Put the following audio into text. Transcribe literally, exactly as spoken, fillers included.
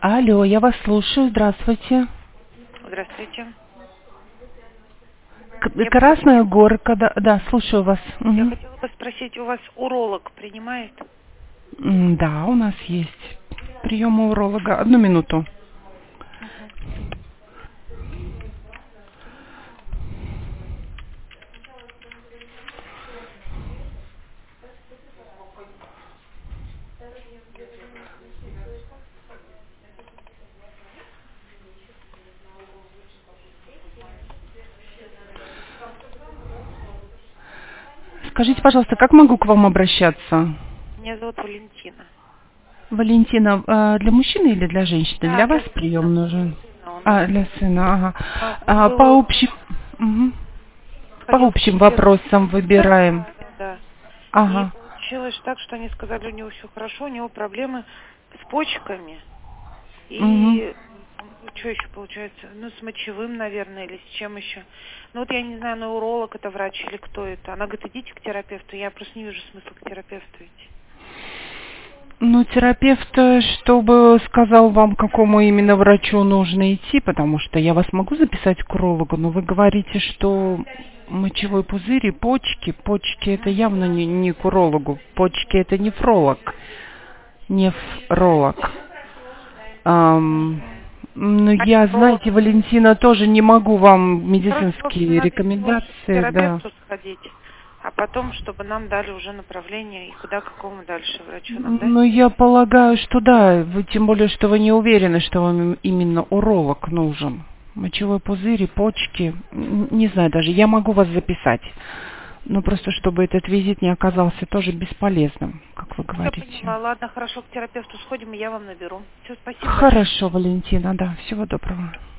Алло, я вас слушаю. Здравствуйте. Здравствуйте. К- Я бы Красная хотела, Горка, да, да, слушаю вас. я Мгм. хотела бы спросить, у вас уролог принимает? М, Да, у нас есть прием у уролога. Одну минуту. Мгм. Скажите, пожалуйста, как могу к вам обращаться? Меня зовут Валентина. Валентина, а, для мужчины или для женщины? Да, Для вас для сына. прием Для нужен? сына он А, нужен. для сына, ага. А, он А, был, по общим, мгм. По ходил к общим терапевту. вопросам Да, выбираем. да, да, да. И Ага. получилось так, что они сказали, у него все хорошо, у него проблемы с почками. Мгм. И что еще получается? Ну, с мочевым, наверное, или с чем еще. Ну, вот я не знаю, ну, уролог это врач или кто это. Она говорит, идите к терапевту. Я просто не вижу смысла к терапевту идти. Ну, терапевт, э, чтобы сказал вам, к какому именно врачу нужно идти, потому что я вас могу записать к урологу, но вы говорите, что мочевой пузырь и почки, почки это явно не, не к урологу, почки это нефролог, нефролог. Ам, ну, А я, уролог? знаете, Валентина, тоже не могу вам Хорошо, медицинские смотрите, лучше к рекомендации, да. терапевту сходить, а потом, чтобы нам дали уже направление и куда, какому дальше врачу нам, да? Ну, я полагаю, что да, вы, тем более, что вы не уверены, что вам именно уролог нужен. Мочевой пузырь и почки, н- не знаю даже, я могу вас записать. Но просто, чтобы этот визит не оказался тоже бесполезным, как вы Я говорите. поняла. Ладно, хорошо, к терапевту сходим, и я вам наберу. Все, спасибо большое. Хорошо, Валентина, да, всего доброго.